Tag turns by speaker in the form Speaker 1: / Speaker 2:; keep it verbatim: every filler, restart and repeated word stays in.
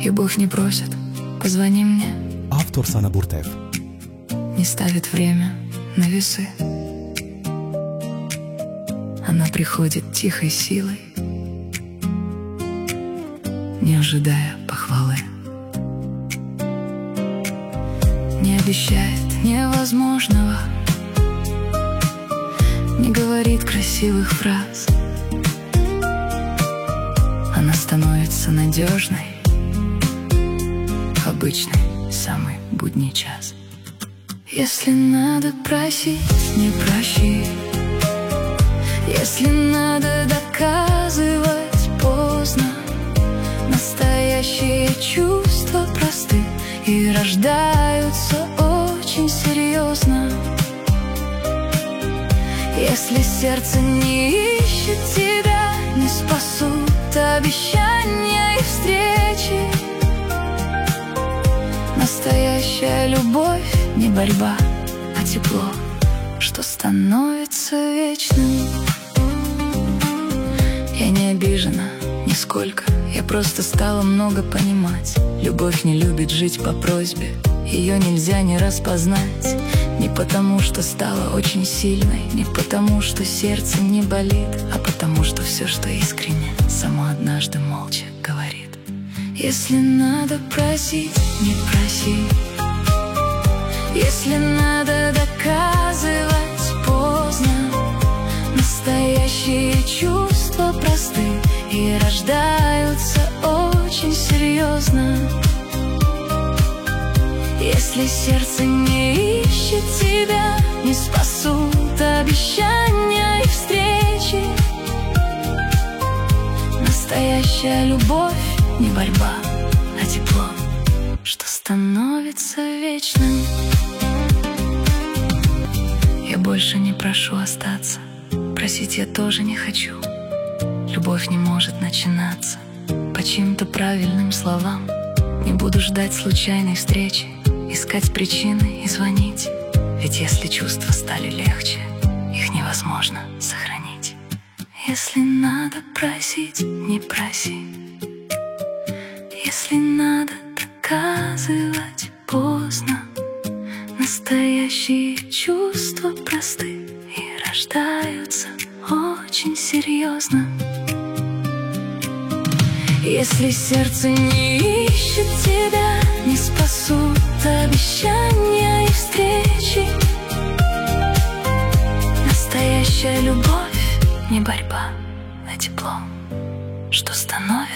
Speaker 1: Любовь не просит, позвони мне.
Speaker 2: Автор Sana Burtev.
Speaker 1: Не ставит время на весы. Она приходит тихой силой, не ожидая похвалы. Не обещает невозможного, не говорит красивых фраз. Она становится надежной в обычный, самый будний час. Если надо просить, не прощи. Если надо доказывать, поздно. Настоящие чувства просты и рождаются очень серьезно. Если сердце не ищет тебя, не спасут обещания и встречи. Настоящая любовь не борьба, а тепло, что становится вечным. Я не обижена нисколько, я просто стала много понимать. Любовь не любит жить по просьбе, ее нельзя не распознать. Не потому, что стала очень сильной, не потому, что сердце не болит, а потому, что все, что искренне, само однажды молча говорит. Если надо просить, не проси. Если надо доказывать, поздно. Настоящие чувства просты и рождаются очень серьезно. Если сердце не ищет тебя, не спасут обещания и встречи. Настоящая любовь не борьба, а тепло, что становится вечным. Я больше не прошу остаться, просить я тоже не хочу. Любовь не может начинаться по чьим-то правильным словам. Не буду ждать случайной встречи, искать причины и звонить. Ведь если чувства стали легче, их невозможно сохранить. Если надо просить, не проси. Если надо доказывать, поздно. Настоящие чувства просты и рождаются очень серьезно. Если сердце не ищет тебя, не спасут обещания и встречи. Настоящая любовь не борьба, а тепло, что становится